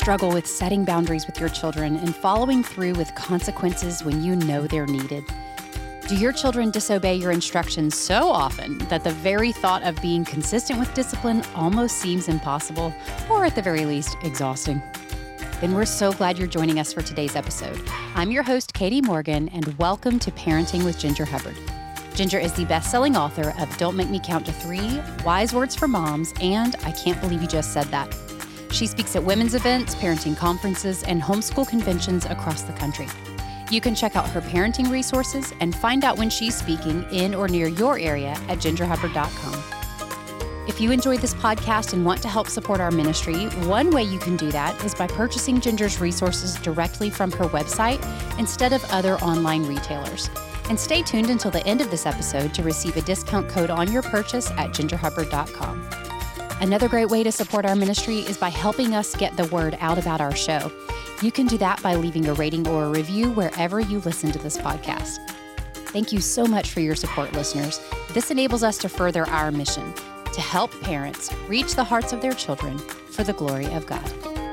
struggle with setting boundaries with your children and following through with consequences when you know they're needed? Do your children disobey your instructions so often that the very thought of being consistent with discipline almost seems impossible, or at the very least, exhausting? Then we're so glad you're joining us for today's episode. I'm your host, Katie Morgan, and welcome to Parenting with Ginger Hubbard. Ginger is the best-selling author of Don't Make Me Count to 3, Wise Words for Moms, and I Can't Believe You Just Said That. She speaks at women's events, parenting conferences, and homeschool conventions across the country. You can check out her parenting resources and find out when she's speaking in or near your area at gingerhubbard.com. If you enjoyed this podcast and want to help support our ministry, one way you can do that is by purchasing Ginger's resources directly from her website instead of other online retailers. And stay tuned until the end of this episode to receive a discount code on your purchase at gingerhubbard.com. Another great way to support our ministry is by helping us get the word out about our show. You can do that by leaving a rating or a review wherever you listen to this podcast. Thank you so much for your support, listeners. This enables us to further our mission, to help parents reach the hearts of their children for the glory of God.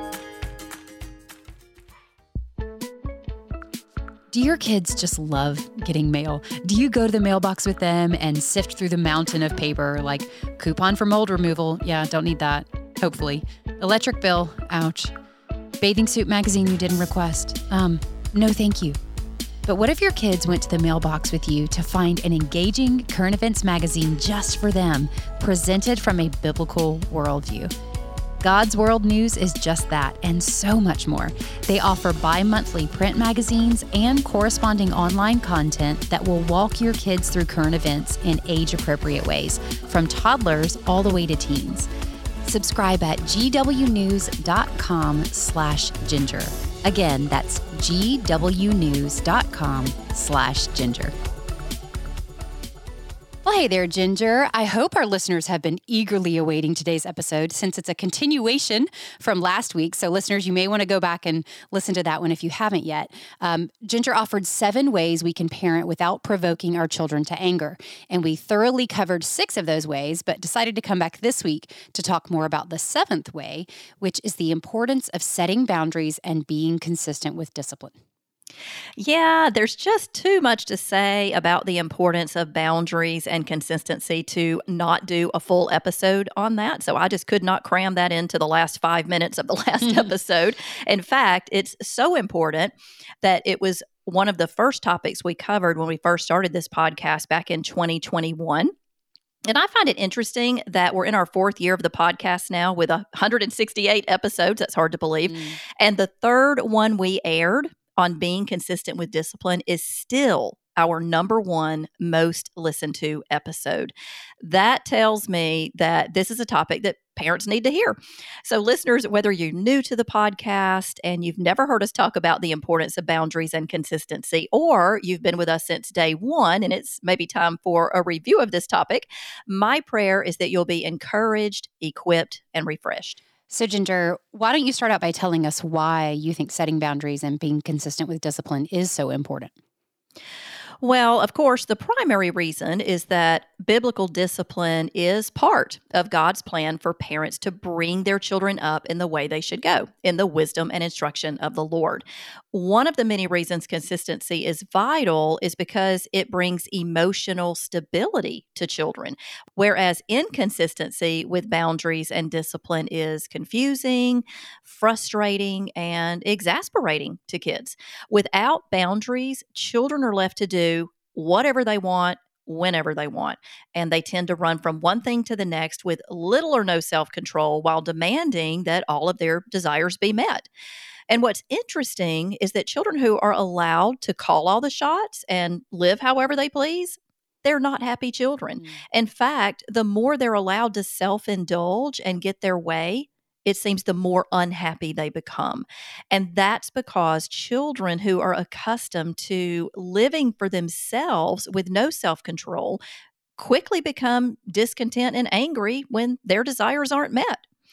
Do your kids just love getting mail? Do you go to the mailbox with them and sift through the mountain of paper like coupon for mold removal? Yeah, don't need that. Hopefully. Electric bill. Ouch. Bathing suit magazine you didn't request. No thank you. But what if your kids went to the mailbox with you to find an engaging current events magazine just for them, presented from a biblical worldview? God's World News is just that and so much more. They offer bi-monthly print magazines and corresponding online content that will walk your kids through current events in age-appropriate ways, from toddlers all the way to teens. Subscribe at gwnews.com/ginger. Again, that's gwnews.com/ginger. Well, hey there, Ginger. I hope our listeners have been eagerly awaiting today's episode since it's a continuation from last week. So listeners, you may want to go back and listen to that one if you haven't yet. Ginger offered 7 ways we can parent without provoking our children to anger. And we thoroughly covered 6 of those ways, but decided to come back this week to talk more about the 7th way, which is the importance of setting boundaries and being consistent with discipline. Yeah, there's just too much to say about the importance of boundaries and consistency to not do a full episode on that. So I just could not cram that into the last 5 minutes of the last episode. In fact, it's so important that it was one of the first topics we covered when we first started this podcast back in 2021. And I find it interesting that we're in our 4th year of the podcast now with 168 episodes. That's hard to believe. And the 3rd one we aired on being consistent with discipline is still our number 1 most listened to episode. That tells me that this is a topic that parents need to hear. So listeners, whether you're new to the podcast and you've never heard us talk about the importance of boundaries and consistency, or you've been with us since day 1 and it's maybe time for a review of this topic, my prayer is that you'll be encouraged, equipped, and refreshed. So, Ginger, why don't you start out by telling us why you think setting boundaries and being consistent with discipline is so important? Well, of course, the primary reason is that biblical discipline is part of God's plan for parents to bring their children up in the way they should go, in the wisdom and instruction of the Lord. One of the many reasons consistency is vital is because it brings emotional stability to children, whereas inconsistency with boundaries and discipline is confusing, frustrating, and exasperating to kids. Without boundaries, children are left to do whatever they want, whenever they want. And they tend to run from one thing to the next with little or no self-control while demanding that all of their desires be met. And what's interesting is that children who are allowed to call all the shots and live however they please, they're not happy children. In fact, the more they're allowed to self-indulge and get their way, it seems the more unhappy they become. And that's because children who are accustomed to living for themselves with no self-control quickly become discontent and angry when their desires aren't met.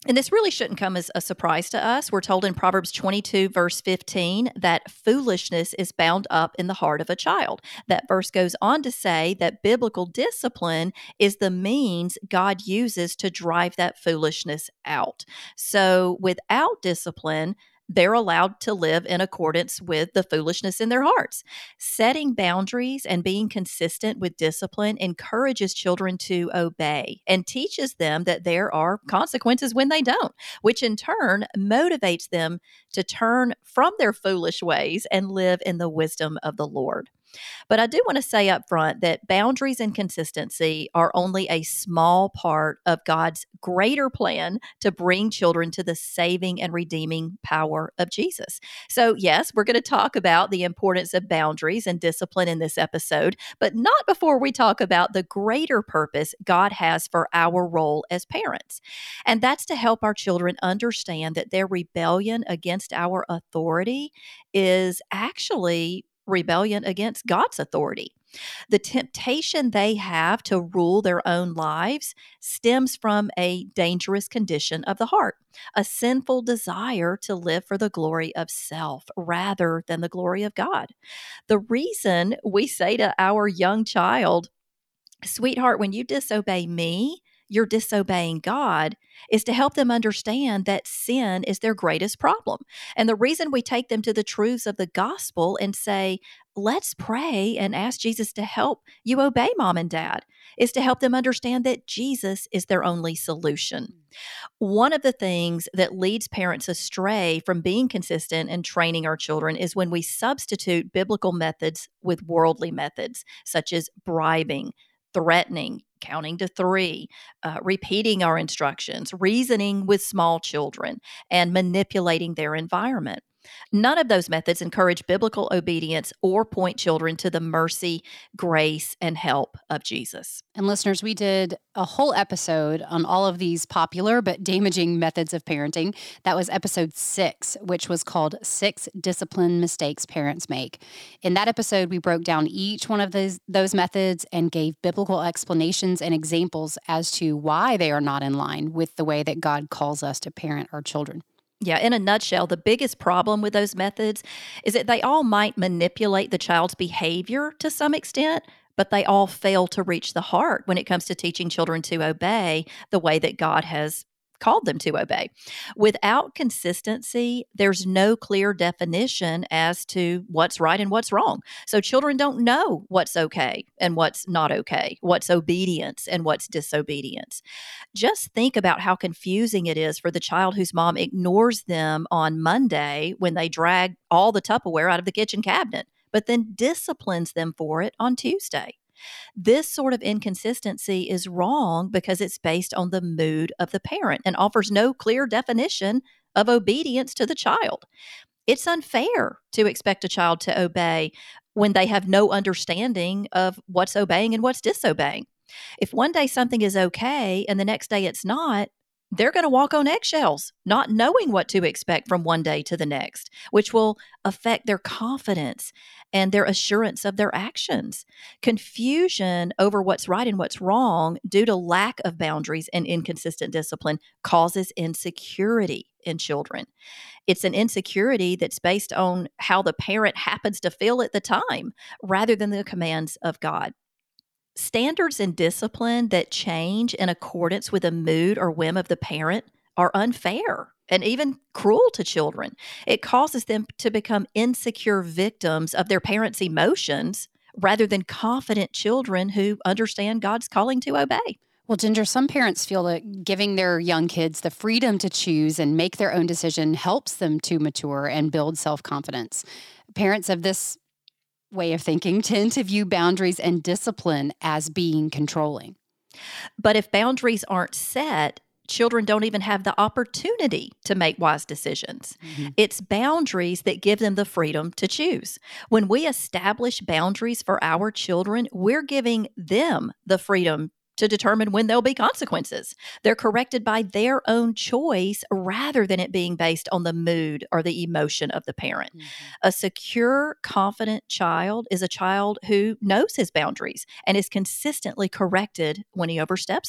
And this really shouldn't come as a surprise to us. We're told in Proverbs 22, verse 15, that foolishness is bound up in the heart of a child. That verse goes on to say that biblical discipline is the means God uses to drive that foolishness out. So without discipline, they're allowed to live in accordance with the foolishness in their hearts. Setting boundaries and being consistent with discipline encourages children to obey and teaches them that there are consequences when they don't, which in turn motivates them to turn from their foolish ways and live in the wisdom of the Lord. But I do want to say up front that boundaries and consistency are only a small part of God's greater plan to bring children to the saving and redeeming power of Jesus. So, yes, we're going to talk about the importance of boundaries and discipline in this episode, but not before we talk about the greater purpose God has for our role as parents. And that's to help our children understand that their rebellion against our authority is actually rebellion against God's authority. The temptation they have to rule their own lives stems from a dangerous condition of the heart, a sinful desire to live for the glory of self rather than the glory of God. The reason we say to our young child, sweetheart, when you disobey me, you're disobeying God, is to help them understand that sin is their greatest problem. And the reason we take them to the truths of the gospel and say, let's pray and ask Jesus to help you obey mom and dad, is to help them understand that Jesus is their only solution. One of the things that leads parents astray from being consistent and training our children is when we substitute biblical methods with worldly methods, such as bribing, threatening, counting to three, repeating our instructions, reasoning with small children, and manipulating their environment. None of those methods encourage biblical obedience or point children to the mercy, grace, and help of Jesus. And listeners, we did a whole episode on all of these popular but damaging methods of parenting. That was episode 6, which was called 6 Discipline Mistakes Parents Make. In that episode, we broke down each one of those methods and gave biblical explanations and examples as to why they are not in line with the way that God calls us to parent our children. Yeah, in a nutshell, the biggest problem with those methods is that they all might manipulate the child's behavior to some extent, but they all fail to reach the heart when it comes to teaching children to obey the way that God has called them to obey. Without consistency, there's no clear definition as to what's right and what's wrong. So children don't know what's okay and what's not okay, what's obedience and what's disobedience. Just think about how confusing it is for the child whose mom ignores them on Monday when they drag all the Tupperware out of the kitchen cabinet, but then disciplines them for it on Tuesday. This sort of inconsistency is wrong because it's based on the mood of the parent and offers no clear definition of obedience to the child. It's unfair to expect a child to obey when they have no understanding of what's obeying and what's disobeying. If one day something is okay and the next day it's not, they're going to walk on eggshells, not knowing what to expect from one day to the next, which will affect their confidence and their assurance of their actions. Confusion over what's right and what's wrong due to lack of boundaries and inconsistent discipline causes insecurity in children. It's an insecurity that's based on how the parent happens to feel at the time rather than the commands of God. Standards and discipline that change in accordance with a mood or whim of the parent are unfair and even cruel to children. It causes them to become insecure victims of their parents' emotions rather than confident children who understand God's calling to obey. Well, Ginger, some parents feel that giving their young kids the freedom to choose and make their own decision helps them to mature and build self-confidence. Parents of this way of thinking tend to view boundaries and discipline as being controlling. But if boundaries aren't set, children don't even have the opportunity to make wise decisions. Mm-hmm. It's boundaries that give them the freedom to choose. When we establish boundaries for our children, we're giving them the freedom to determine when there'll be consequences. They're corrected by their own choice rather than it being based on the mood or the emotion of the parent. Mm-hmm. A secure, confident child is a child who knows his boundaries and is consistently corrected when he oversteps them.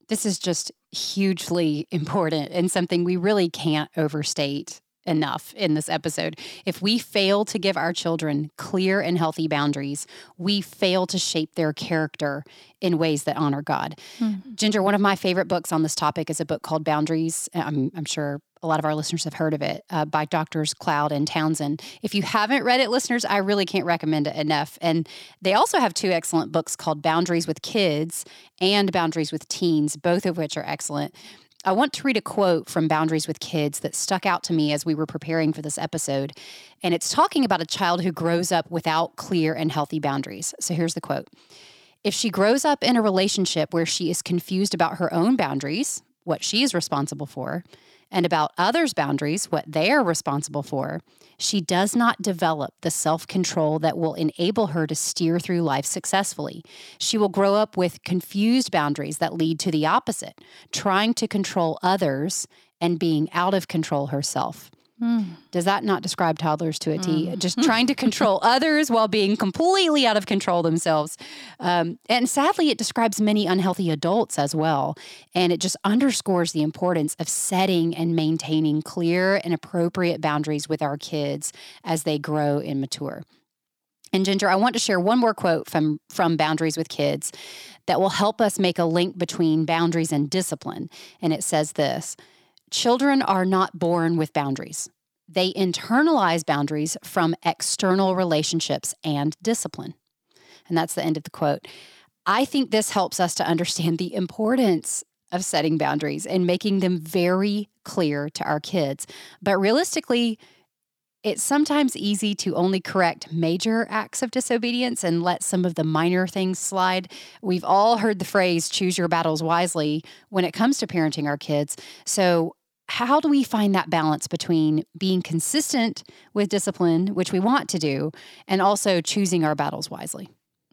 This is just hugely important and something we really can't overstate enough in this episode. If we fail to give our children clear and healthy boundaries, we fail to shape their character in ways that honor God. Ginger, one of my favorite books on this topic is a book called Boundaries. I'm sure a lot of our listeners have heard of it, by Doctors Cloud and Townsend. If you haven't read it, listeners, I really can't recommend it enough. And they also have two excellent books called Boundaries with Kids and Boundaries with Teens, both of which are excellent. I want to read a quote from Boundaries with Kids that stuck out to me as we were preparing for this episode. And it's talking about a child who grows up without clear and healthy boundaries. So here's the quote. If she grows up in a relationship where she is confused about her own boundaries, what she is responsible for, and about others' boundaries, what they are responsible for, she does not develop the self-control that will enable her to steer through life successfully. She will grow up with confused boundaries that lead to the opposite, trying to control others and being out of control herself. Does that not describe toddlers to a T? Just trying to control others while being completely out of control themselves. And sadly, it describes many unhealthy adults as well. And it just underscores the importance of setting and maintaining clear and appropriate boundaries with our kids as they grow and mature. And Ginger, I want to share one more quote from Boundaries with Kids that will help us make a link between boundaries and discipline. And it says this: children are not born with boundaries. They internalize boundaries from external relationships and discipline. And that's the end of the quote. I think this helps us to understand the importance of setting boundaries and making them very clear to our kids. But realistically, it's sometimes easy to only correct major acts of disobedience and let some of the minor things slide. We've all heard the phrase, choose your battles wisely, when it comes to parenting our kids. So how do we find that balance between being consistent with discipline, which we want to do, and also choosing our battles wisely?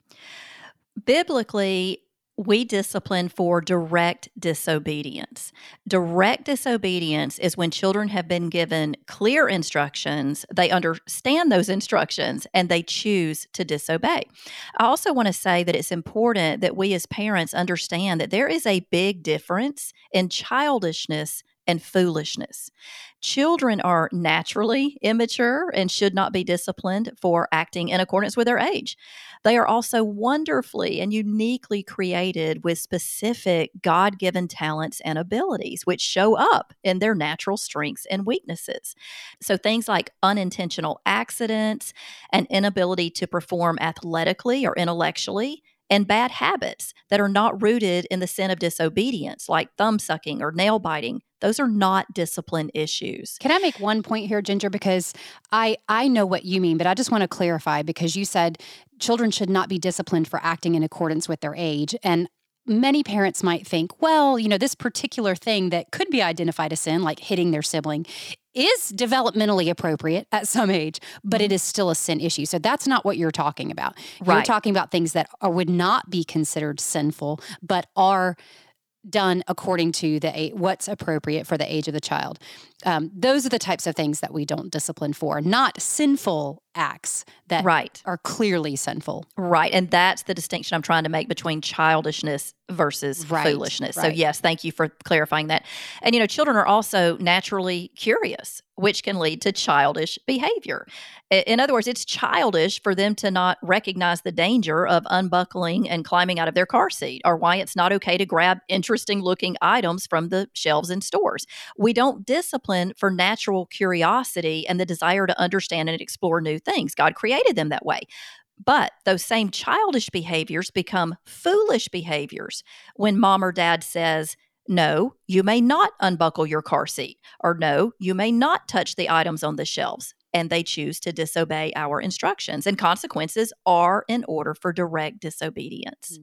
Biblically, we discipline for direct disobedience. Direct disobedience is when children have been given clear instructions, they understand those instructions, and they choose to disobey. I also want to say that it's important that we as parents understand that there is a big difference in childishness and foolishness. Children are naturally immature and should not be disciplined for acting in accordance with their age. They are also wonderfully and uniquely created with specific God-given talents and abilities, which show up in their natural strengths and weaknesses. So things like unintentional accidents, an inability to perform athletically or intellectually, and bad habits that are not rooted in the sin of disobedience, like thumb sucking or nail biting, those are not discipline issues. Can I make one point here, Ginger? Because I know what you mean, but I just want to clarify, because you said children should not be disciplined for acting in accordance with their age. And many parents might think, well, this particular thing that could be identified as sin, like hitting their sibling, is developmentally appropriate at some age, but it is still a sin issue. So that's not what you're talking about. Right. You're talking about things that would not be considered sinful, but are done according to what's appropriate for the age of the child. Those are the types of things that we don't discipline for, not sinful acts that are clearly sinful. Right. And that's the distinction I'm trying to make between childishness versus foolishness. Right. So yes, thank you for clarifying that. And, children are also naturally curious, which can lead to childish behavior. In other words, it's childish for them to not recognize the danger of unbuckling and climbing out of their car seat, or why it's not okay to grab interesting looking items from the shelves in stores. We don't discipline for natural curiosity and the desire to understand and explore new things. God created them that way. But those same childish behaviors become foolish behaviors when mom or dad says, no, you may not unbuckle your car seat, or no, you may not touch the items on the shelves, and they choose to disobey our instructions. And consequences are in order for direct disobedience.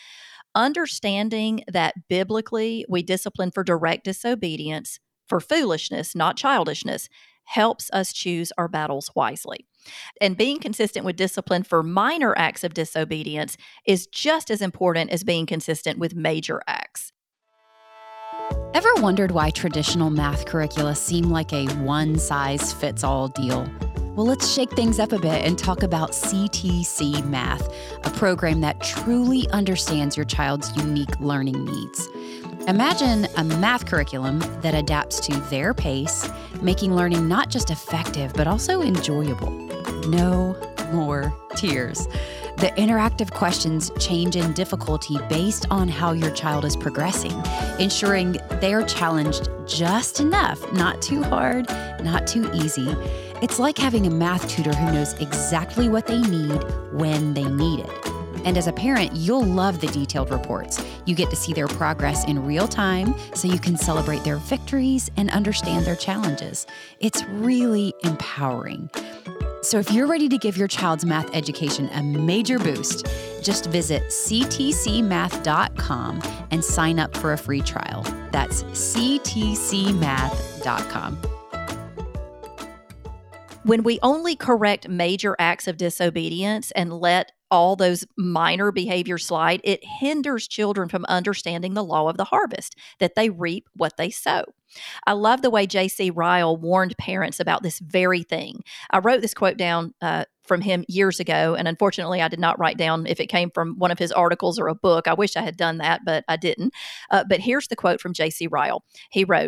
Understanding that biblically we discipline for direct disobedience, for foolishness, not childishness, helps us choose our battles wisely. And being consistent with discipline for minor acts of disobedience is just as important as being consistent with major acts. Ever wondered why traditional math curricula seem like a one-size-fits-all deal? Well, let's shake things up a bit and talk about CTC Math, a program that truly understands your child's unique learning needs. Imagine a math curriculum that adapts to their pace, making learning not just effective, but also enjoyable. No more tears. The interactive questions change in difficulty based on how your child is progressing, ensuring they are challenged just enough, not too hard, not too easy. It's like having a math tutor who knows exactly what they need when they need it. And as a parent, you'll love the detailed reports. You get to see their progress in real time so you can celebrate their victories and understand their challenges. It's really empowering. So if you're ready to give your child's math education a major boost, just visit ctcmath.com and sign up for a free trial. That's ctcmath.com. When we only correct major acts of disobedience and let all those minor behaviors slide, it hinders children from understanding the law of the harvest, that they reap what they sow. I love the way J.C. Ryle warned parents about this very thing. I wrote this quote down from him years ago, and unfortunately, I did not write down if it came from one of his articles or a book. I wish I had done that, but I didn't. But here's the quote from J.C. Ryle. He wrote,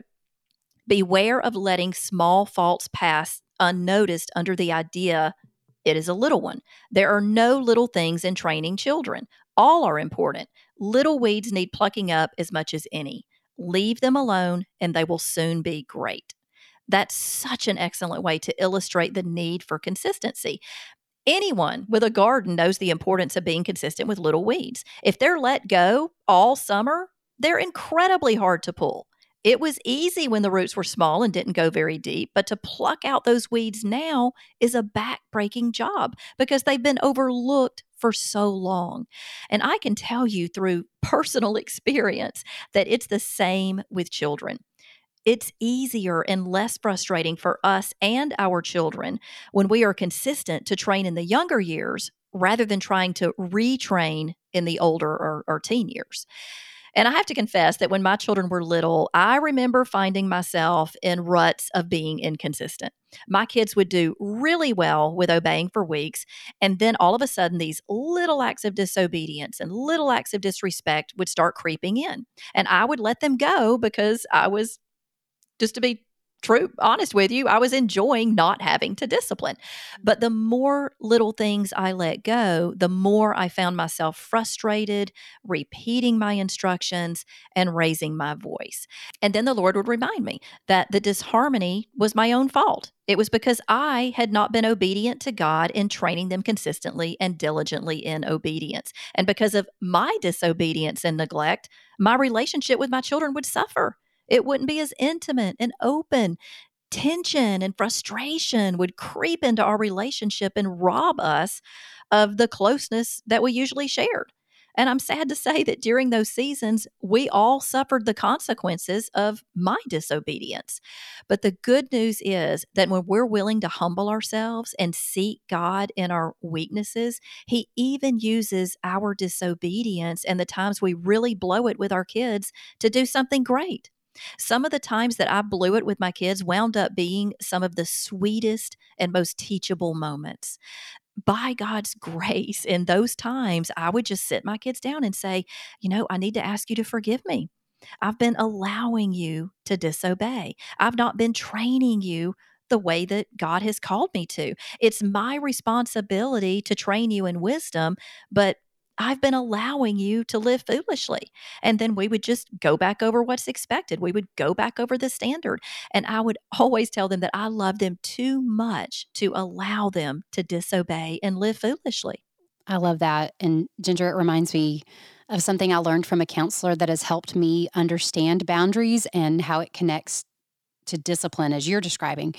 "Beware of letting small faults pass unnoticed under the idea it is a little one. There are no little things in training children. All are important. Little weeds need plucking up as much as any. Leave them alone, and they will soon be great." That's such an excellent way to illustrate the need for consistency. Anyone with a garden knows the importance of being consistent with little weeds. If they're let go all summer, they're incredibly hard to pull. It was easy when the roots were small and didn't go very deep, but to pluck out those weeds now is a back-breaking job because they've been overlooked for so long. And I can tell you through personal experience that it's the same with children. It's easier and less frustrating for us and our children when we are consistent to train in the younger years rather than trying to retrain in the older or teen years. And I have to confess that when my children were little, I remember finding myself in ruts of being inconsistent. My kids would do really well with obeying for weeks, and then all of a sudden, these little acts of disobedience and little acts of disrespect would start creeping in. And I would let them go because I was, just to be honest with you, I was enjoying not having to discipline. But the more little things I let go, the more I found myself frustrated, repeating my instructions, and raising my voice. And then the Lord would remind me that the disharmony was my own fault. It was because I had not been obedient to God in training them consistently and diligently in obedience. And because of my disobedience and neglect, my relationship with my children would suffer. It wouldn't be as intimate and open. Tension and frustration would creep into our relationship and rob us of the closeness that we usually shared. And I'm sad to say that during those seasons, we all suffered the consequences of my disobedience. But the good news is that when we're willing to humble ourselves and seek God in our weaknesses, He even uses our disobedience and the times we really blow it with our kids to do something great. Some of the times that I blew it with my kids wound up being some of the sweetest and most teachable moments. By God's grace, in those times, I would just sit my kids down and say, I need to ask you to forgive me. I've been allowing you to disobey. I've not been training you the way that God has called me to. It's my responsibility to train you in wisdom, but I've been allowing you to live foolishly. And then we would just go back over what's expected. We would go back over the standard. And I would always tell them that I love them too much to allow them to disobey and live foolishly. I love that. And Ginger, it reminds me of something I learned from a counselor that has helped me understand boundaries and how it connects to discipline as you're describing.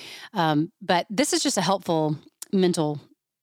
But this is just a helpful mental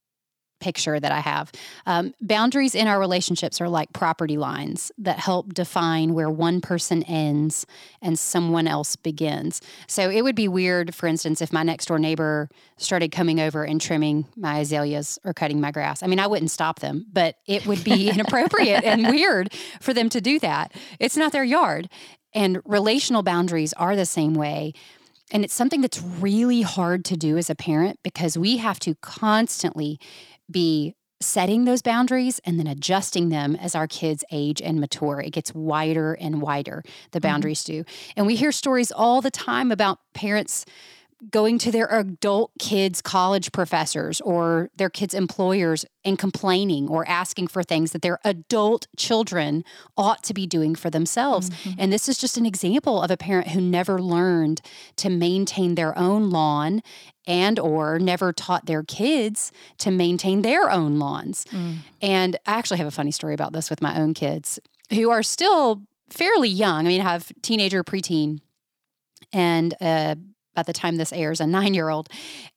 picture that I have. Boundaries in our relationships are like property lines that help define where one person ends and someone else begins. So it would be weird, for instance, if my next door neighbor started coming over and trimming my azaleas or cutting my grass. I mean, I wouldn't stop them, but it would be inappropriate and weird for them to do that. It's not their yard. And relational boundaries are the same way. And it's something that's really hard to do as a parent because we have to constantly be setting those boundaries and then adjusting them as our kids age and mature. It gets wider and wider, the boundaries do. And we hear stories all the time about parents going to their adult kids' college professors or their kids' employers and complaining or asking for things that their adult children ought to be doing for themselves. And this is just an example of a parent who never learned to maintain their own lawn and or never taught their kids to maintain their own lawns. And I actually have a funny story about this with my own kids who are still fairly young. I mean, I have teenager, preteen, and by the time this airs, a 9-year-old.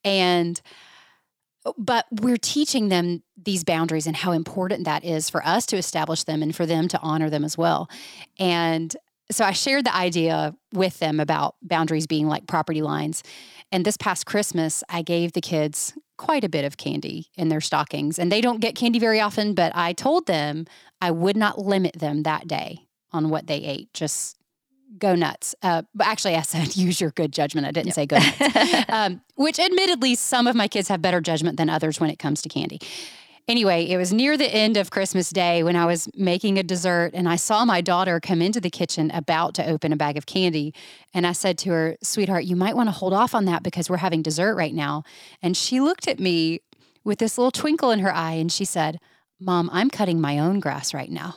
But we're teaching them these boundaries and how important that is for us to establish them and for them to honor them as well. And so I shared the idea with them about boundaries being like property lines. And this past Christmas, I gave the kids quite a bit of candy in their stockings. And they don't get candy very often, but I told them I would not limit them that day on what they ate. Just go nuts. But actually, I said, use your good judgment. I didn't say go nuts. Which admittedly, some of my kids have better judgment than others when it comes to candy. Anyway, it was near the end of Christmas Day when I was making a dessert and I saw my daughter come into the kitchen about to open a bag of candy. And I said to her, sweetheart, you might want to hold off on that because we're having dessert right now. And she looked at me with this little twinkle in her eye and she said, Mom, I'm cutting my own grass right now.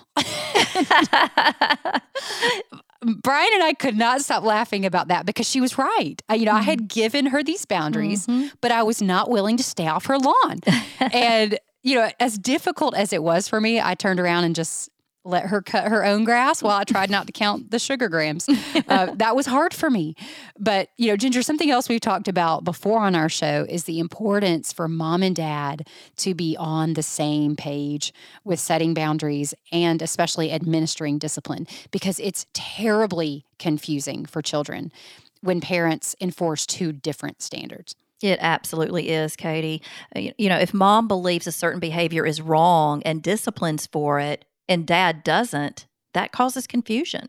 Brian and I could not stop laughing about that because she was right. I had given her these boundaries, but I was not willing to stay off her lawn. And, as difficult as it was for me, I turned around and just let her cut her own grass while I tried not to count the sugar grams. That was hard for me. But, Ginger, something else we've talked about before on our show is the importance for mom and dad to be on the same page with setting boundaries and especially administering discipline, because it's terribly confusing for children when parents enforce two different standards. It absolutely is, Katie. If mom believes a certain behavior is wrong and disciplines for it, and dad doesn't, that causes confusion.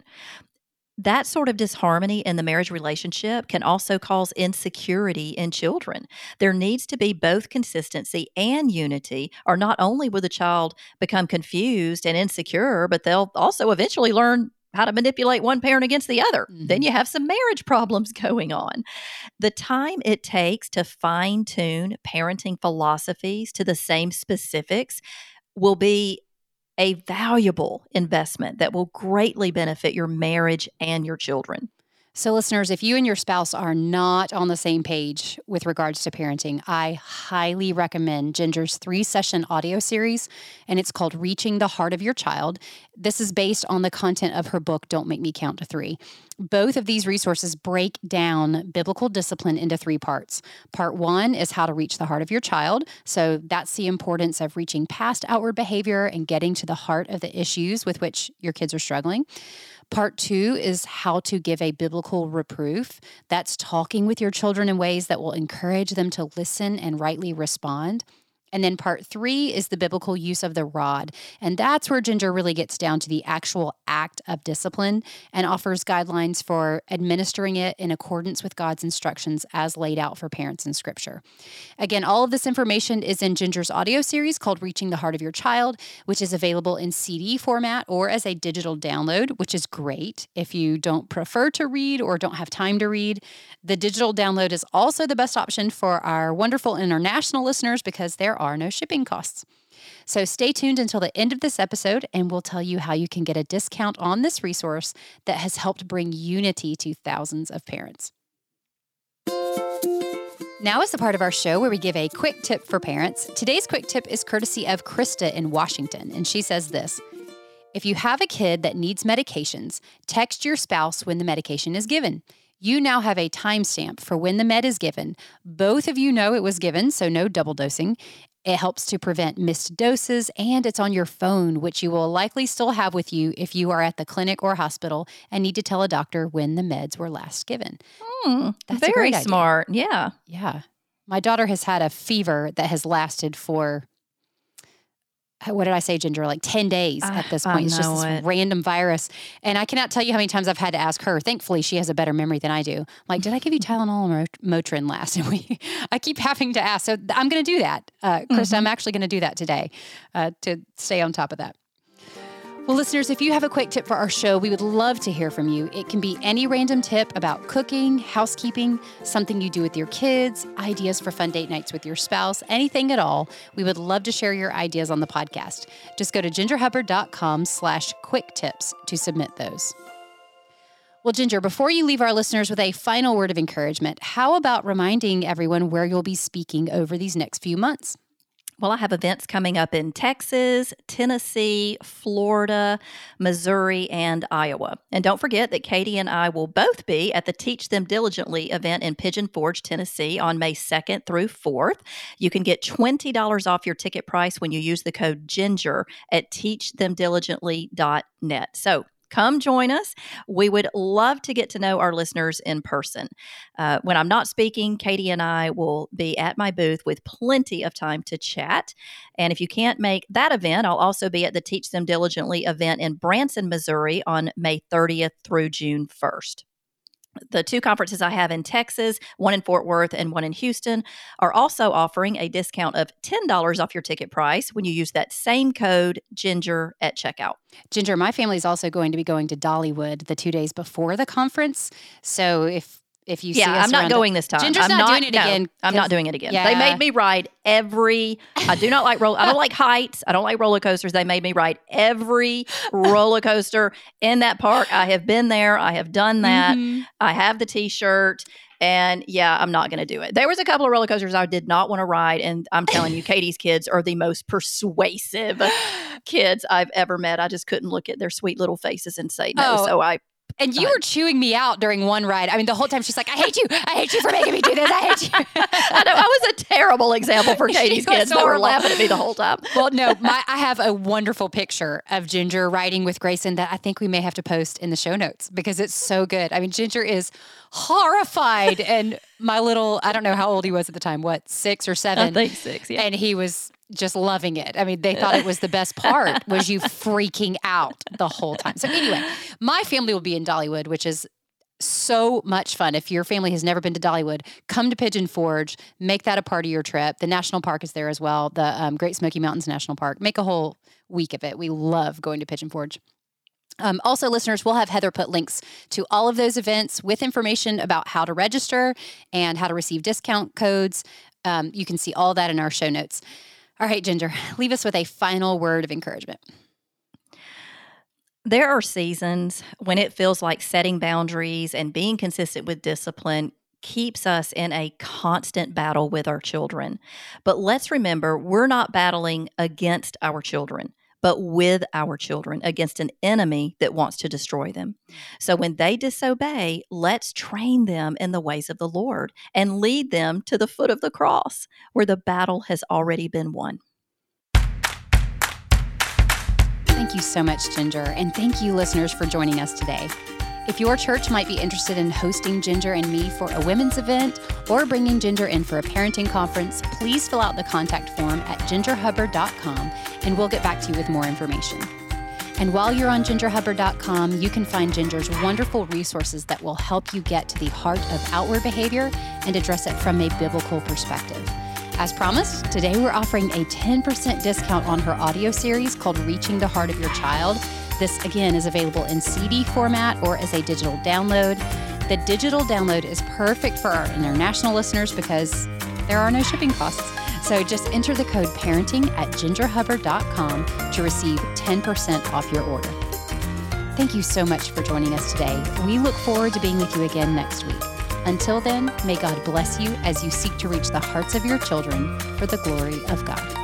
That sort of disharmony in the marriage relationship can also cause insecurity in children. There needs to be both consistency and unity, or not only will the child become confused and insecure, but they'll also eventually learn how to manipulate one parent against the other. Then you have some marriage problems going on. The time it takes to fine-tune parenting philosophies to the same specifics will be a valuable investment that will greatly benefit your marriage and your children. So listeners, if you and your spouse are not on the same page with regards to parenting, I highly recommend Ginger's 3-session audio series, and it's called Reaching the Heart of Your Child. This is based on the content of her book, Don't Make Me Count to 3. Both of these resources break down biblical discipline into 3 parts. Part 1 is how to reach the heart of your child. So that's the importance of reaching past outward behavior and getting to the heart of the issues with which your kids are struggling. Part 2 is how to give a biblical reproof. That's talking with your children in ways that will encourage them to listen and rightly respond. And then part 3 is the biblical use of the rod. And that's where Ginger really gets down to the actual act of discipline and offers guidelines for administering it in accordance with God's instructions as laid out for parents in Scripture. Again, all of this information is in Ginger's audio series called Reaching the Heart of Your Child, which is available in CD format or as a digital download, which is great if you don't prefer to read or don't have time to read. The digital download is also the best option for our wonderful international listeners because there are no shipping costs. So stay tuned until the end of this episode, and we'll tell you how you can get a discount on this resource that has helped bring unity to thousands of parents. Now is the part of our show where we give a quick tip for parents. Today's quick tip is courtesy of Krista in Washington, and she says this: if you have a kid that needs medications, text your spouse when the medication is given. You now have a timestamp for when the med is given. Both of you know it was given, so no double dosing. It helps to prevent missed doses, and it's on your phone, which you will likely still have with you if you are at the clinic or hospital and need to tell a doctor when the meds were last given. That's very smart. Yeah. Yeah. My daughter has had a fever that has lasted for what did I say, Ginger? Like 10 days at this point. It's just this random virus. And I cannot tell you how many times I've had to ask her. Thankfully, she has a better memory than I do. Like, did I give you Tylenol or Motrin last? And I keep having to ask. So I'm going to do that. Krista, I'm actually going to do that today to stay on top of that. Well, listeners, if you have a quick tip for our show, we would love to hear from you. It can be any random tip about cooking, housekeeping, something you do with your kids, ideas for fun date nights with your spouse, anything at all. We would love to share your ideas on the podcast. Just go to gingerhubbard.com/quick tips to submit those. Well, Ginger, before you leave our listeners with a final word of encouragement, how about reminding everyone where you'll be speaking over these next few months? Well, I have events coming up in Texas, Tennessee, Florida, Missouri, and Iowa. And don't forget that Katie and I will both be at the Teach Them Diligently event in Pigeon Forge, Tennessee on May 2nd through 4th. You can get $20 off your ticket price when you use the code GINGER at teachthemdiligently.net. So come join us. We would love to get to know our listeners in person. When I'm not speaking, Katie and I will be at my booth with plenty of time to chat. And if you can't make that event, I'll also be at the Teach Them Diligently event in Branson, Missouri on May 30th through June 1st. The two conferences I have in Texas, one in Fort Worth and one in Houston, are also offering a discount of $10 off your ticket price when you use that same code GINGER at checkout. Ginger, my family is also going to be going to Dollywood the 2 days before the conference. So if you see us I'm not going this time. Ginger's not doing it again. I'm not doing it again. Yeah. They made me ride I do not like I don't like heights. I don't like roller coasters. They made me ride every roller coaster in that park. I have been there. I have done that. Mm-hmm. I have the t-shirt. And I'm not going to do it. There was a couple of roller coasters I did not want to ride. And I'm telling you, Katie's kids are the most persuasive kids I've ever met. I just couldn't look at their sweet little faces and say no. So And you were chewing me out during one ride. I mean, the whole time she's like, I hate you for making me do this. I hate you. I know. I was a terrible example for Katie's kids. They were laughing at me the whole time. Well, no, I have a wonderful picture of Ginger riding with Grayson that I think we may have to post in the show notes because it's so good. I mean, Ginger is horrified. And my little, I don't know how old he was at the time, 6 or 7? I think 6, yeah. And he was just loving it. I mean, they thought it was the best part was you freaking out the whole time. So anyway, my family will be in Dollywood, which is so much fun. If your family has never been to Dollywood, come to Pigeon Forge, make that a part of your trip. The national park is there as well. The Great Smoky Mountains National Park. Make a whole week of it. We love going to Pigeon Forge. Also, listeners, we'll have Heather put links to all of those events with information about how to register and how to receive discount codes. You can see all that in our show notes. All right, Ginger, leave us with a final word of encouragement. There are seasons when it feels like setting boundaries and being consistent with discipline keeps us in a constant battle with our children. But let's remember, we're not battling against our children, but with our children against an enemy that wants to destroy them. So when they disobey, let's train them in the ways of the Lord and lead them to the foot of the cross where the battle has already been won. Thank you so much, Ginger. And thank you, listeners, for joining us today. If your church might be interested in hosting Ginger and me for a women's event or bringing Ginger in for a parenting conference, please fill out the contact form at gingerhubbard.com and we'll get back to you with more information. And while you're on gingerhubbard.com, you can find Ginger's wonderful resources that will help you get to the heart of outward behavior and address it from a biblical perspective. As promised, today we're offering a 10% discount on her audio series called Reaching the Heart of Your Child. This, again, is available in CD format or as a digital download. The digital download is perfect for our international listeners because there are no shipping costs. So just enter the code parenting at gingerhubbard.com to receive 10% off your order. Thank you so much for joining us today. We look forward to being with you again next week. Until then, may God bless you as you seek to reach the hearts of your children for the glory of God.